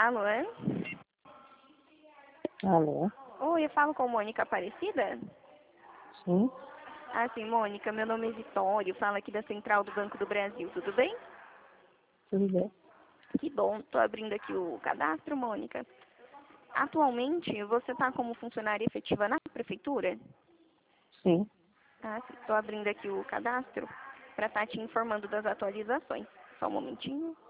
Alô? Alô? Oi, eu falo com Mônica Aparecida? Sim, Ah, sim, Mônica, meu nome é Vitório, falo aqui da Central do Banco do Brasil, tudo bem? tudo bem. Que bom, estou abrindo aqui o cadastro, Mônica. Atualmente, você está como funcionária efetiva na prefeitura? Sim, Ah, sim, estou abrindo aqui o cadastro para estar te informando das atualizações. Só um momentinho.